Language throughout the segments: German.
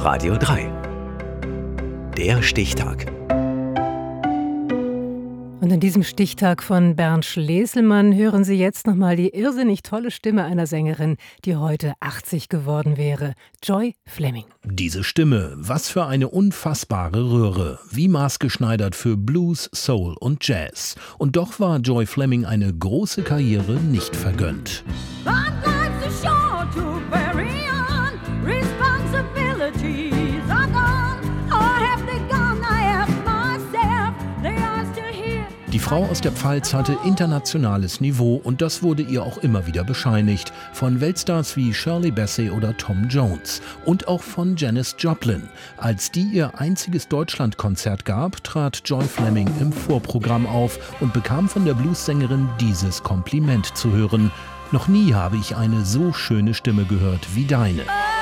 Radio 3. Der Stichtag. Und an diesem Stichtag von Bernd Schleselmann hören Sie jetzt nochmal die irrsinnig tolle Stimme einer Sängerin, die heute 80 geworden wäre, Joy Fleming. Diese Stimme, was für eine unfassbare Röhre, wie maßgeschneidert für Blues, Soul und Jazz. Und doch war Joy Fleming eine große Karriere nicht vergönnt. Die Frau aus der Pfalz hatte internationales Niveau und das wurde ihr auch immer wieder bescheinigt. Von Weltstars wie Shirley Bassey oder Tom Jones und auch von Janis Joplin. Als die ihr einziges Deutschlandkonzert gab, trat Joy Fleming im Vorprogramm auf und bekam von der Bluessängerin dieses Kompliment zu hören: Noch nie habe ich eine so schöne Stimme gehört wie deine.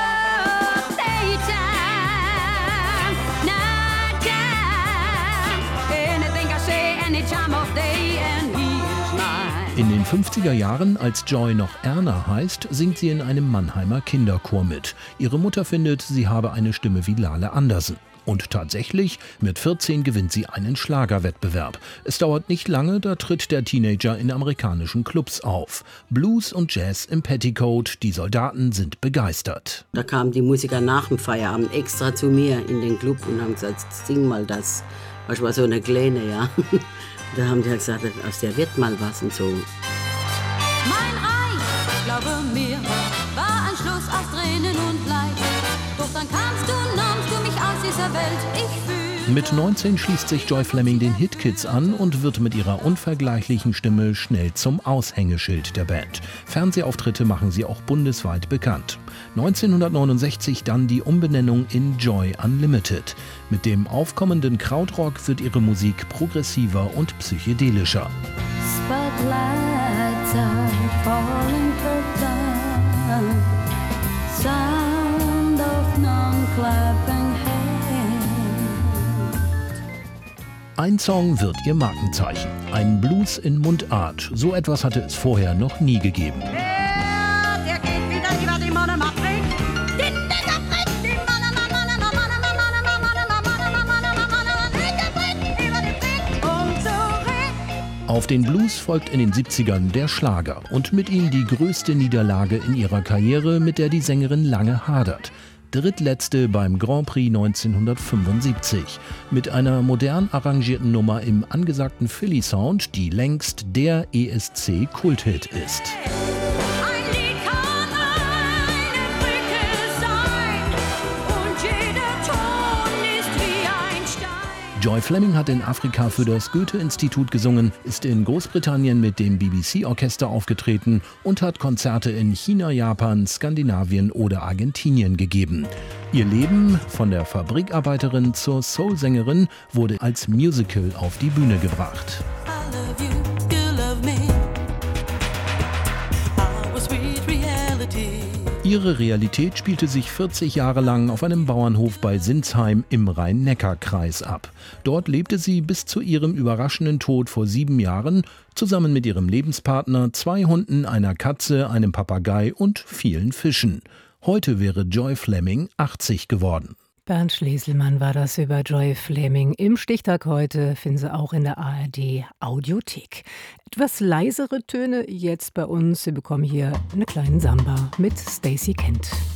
In den 50er Jahren, als Joy noch Erna heißt, singt sie in einem Mannheimer Kinderchor mit. Ihre Mutter findet, sie habe eine Stimme wie Lale Andersen. Und tatsächlich, mit 14 gewinnt sie einen Schlagerwettbewerb. Es dauert nicht lange, da tritt der Teenager in amerikanischen Clubs auf. Blues und Jazz im Petticoat, die Soldaten sind begeistert. Da kamen die Musiker nach dem Feierabend extra zu mir in den Club und haben gesagt, sing mal das. Ich war so eine Kleine, ja. Da haben die halt gesagt, aus der wird mal was und so. Mein Reich, glaube mir, war ein Schluss aus Tränen und Leid. Doch dann kamst du, nahmst du mich aus dieser Welt, ich fühle. Mit 19 schließt sich Joy Fleming den Hitkids an und wird mit ihrer unvergleichlichen Stimme schnell zum Aushängeschild der Band. Fernsehauftritte machen sie auch bundesweit bekannt. 1969 dann die Umbenennung in Joy Unlimited. Mit dem aufkommenden Krautrock wird ihre Musik progressiver und psychedelischer. Spotlights are falling down. Sound of non-clapping hands. Ein Song wird ihr Markenzeichen. Ein Blues in Mundart. So etwas hatte es vorher noch nie gegeben. Der geht wieder über die Monomatrik. Auf den Blues folgt in den 70ern der Schlager und mit ihm die größte Niederlage in ihrer Karriere, mit der die Sängerin lange hadert. Drittletzte beim Grand Prix 1975. Mit einer modern arrangierten Nummer im angesagten Philly-Sound, die längst der ESC-Kulthit ist. Joy Fleming hat in Afrika für das Goethe-Institut gesungen, ist in Großbritannien mit dem BBC-Orchester aufgetreten und hat Konzerte in China, Japan, Skandinavien oder Argentinien gegeben. Ihr Leben, von der Fabrikarbeiterin zur Soul-Sängerin, wurde als Musical auf die Bühne gebracht. Ihre Realität spielte sich 40 Jahre lang auf einem Bauernhof bei Sinsheim im Rhein-Neckar-Kreis ab. Dort lebte sie bis zu ihrem überraschenden Tod vor 7 Jahren, zusammen mit ihrem Lebenspartner, 2 Hunden, einer Katze, einem Papagei und vielen Fischen. Heute wäre Joy Fleming 80 geworden. Bernd Schleselmann war das über Joy Fleming. Im Stichtag heute finden Sie auch in der ARD Audiothek. Etwas leisere Töne jetzt bei uns. Sie bekommen hier eine kleine Samba mit Stacey Kent.